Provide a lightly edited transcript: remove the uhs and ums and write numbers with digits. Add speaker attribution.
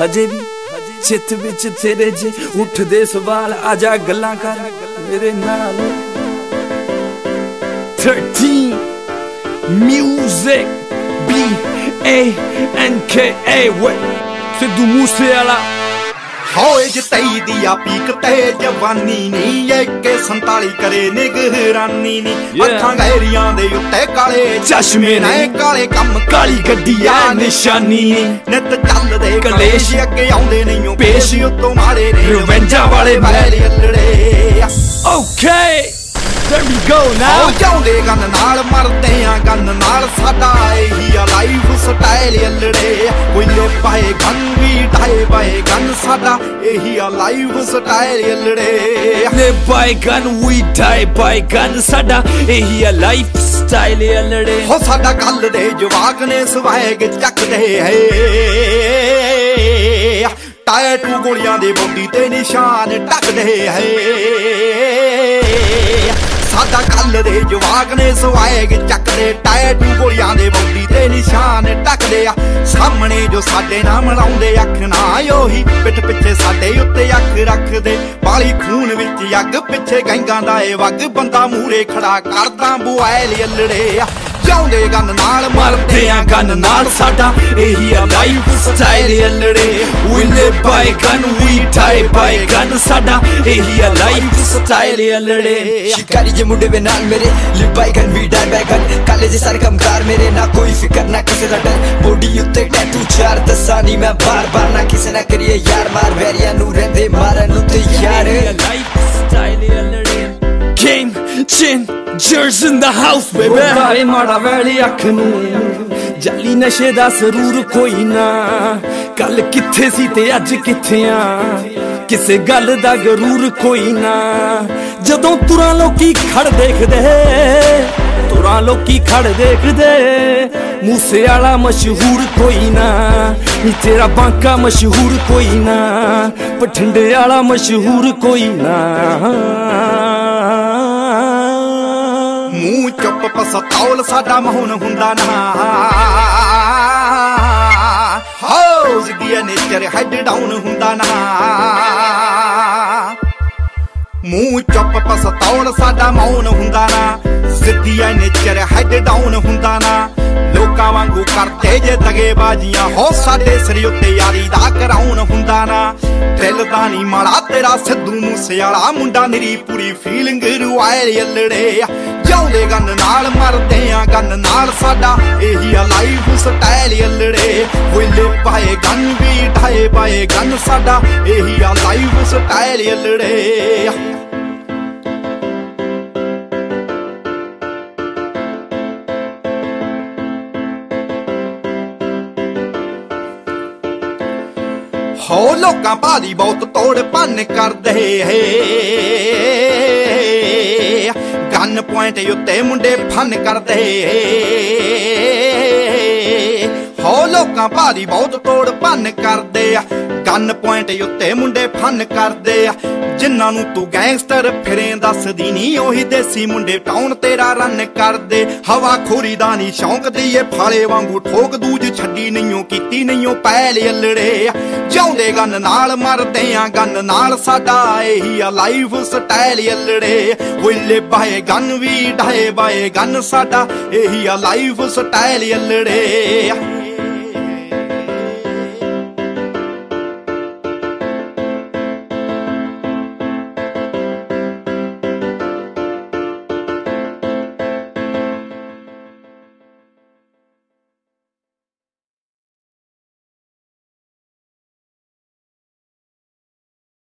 Speaker 1: हजे भी चित विच तेरे जे उठदे सवाल आजा गल्लां कर मेरे नाल 13 music BANKA सिद्धू मूसेवाला
Speaker 2: होए जतई दिया पीक ते जवानी नी एके 47 करे निगरानी नी अखां गहरियां दे उत्ते काले
Speaker 1: चश्मे ने
Speaker 2: काले कम
Speaker 1: काली गड्डी आ निशानी नी
Speaker 2: नित चलदे कलेश अगे आउंदे नहीं पेश उत्तों मारे ने
Speaker 1: रिवेंजा वाले
Speaker 2: मैल अल्लड़े
Speaker 1: Okay there we go now
Speaker 2: जाउंदे गन नाल मरदे आ गन नाल साडा एही आ लाइफ स्टाइल अल्लड़े कोई ले पाए गन भी ढाए पाए गन साडा एही आ लाइफ स्टाइल अल्लड़े
Speaker 1: ले पाए gun we die by gun साडा एही आ लाइफ स्टाइल अल्लड़े
Speaker 2: हो साडा गल दे जवाक ने स्वैग चकदे है टैटू गोलियां दे बॉडी ते निशान टकदे है साडा कल दे जवाक ने स्वैग चकदे टैटू गोलियां दे बॉडी ते निशान टकदे आ सामने जो साडे नाम लाउंदे अख ना ओही पिठ पिछे साडे उत्ते अख रखदे बाली खून विच अग पिछे गैंगां दा ए वग बंदा मूरे खड़ा करदा बुआल अल्लड़े जाउंदे गन नाल
Speaker 1: मरदे आ गन नाल साडा एही आ लाइफ स्टाइल अल्लड़े we live by gun we die by gun साडा एही आ लाइफ स्टाइल अल्लड़े
Speaker 3: शिकारी जे मुंडे वे नाल मेरे live by gun we die by gun काले जे सारे कमकार मेरे ना कोई फिकर ना किसे दा डर बॉडी उत्ते टैटू चार दसानी मैं बार बार ना किसे ना करिए यार मार वैरिया नू रहंदे मारन उत्ते यार
Speaker 1: लाइफ स्टाइल अल्लड़े game changers in the house baby
Speaker 2: काले माड़ा वैली अख नू
Speaker 1: जाली नशे दा जरूर कोई ना कल किथे सी ते अज किथे आ किसे गल दा गरूर कोई ना जदों तुरां लोकी खड़ देखदे तुरां लोकी खड़ देखदे मूसेवाला मशहूर कोई ना नी तेरा बांका मशहूर कोई ना बठिंडे वाला मशहूर कोई ना
Speaker 2: मूंह चुप पसतौल साडा मौन हुंदा ना हाउस दी नेचर हेड डाउन हुंदा ना मूंह चुप पसतौल साडा मौन हुंदा ना सिद्धी नेचर हेड डाउन हुंदा ना लोकां वांगू करदे जे दगेबाजियां हो साडे सिर उत्ते यारी दा कराउन हुंदा ना दिल दा नी माड़ा तेरा सिद्धू मूसेवाला मुंडा निरी पूरी फीलिंग रुआए अल्लड़े जाउंदे गन नाल मरदे आ गन नाल साडा एही आ लाइफ स्टाइल अल्लड़े विले पाए गन भी ढाए पाए गन साडा एही आ लाइफ स्टाइल अल्लड़े हो लोकां भारी बहुत तोड़ भन्न करदे गन पॉइंट उत्ते मुंडे फन करदे हो लोकां भारी बहुत तोड़ भन्न करदे गन पॉइंट उत्ते मुंडे फन करदे जिन्हां नूं तू गैंगस्टर फिरें दसदी नी ओही देसी मुंडे टाउन तेरा रन करदे हवा खोरी दा नी शौक दीए फाले वांगू ठोक दूज छड्डी नईओ कीती नईओ पैल अल्लड़े जाउंदे गन नाल मरदे आ गन नाल साडा एही आ लाइफ स्टाइल अल्लड़े विले बाए गन भी ढाए बाए गन साडा एही आ लाइफ स्टाइल अल्लड़े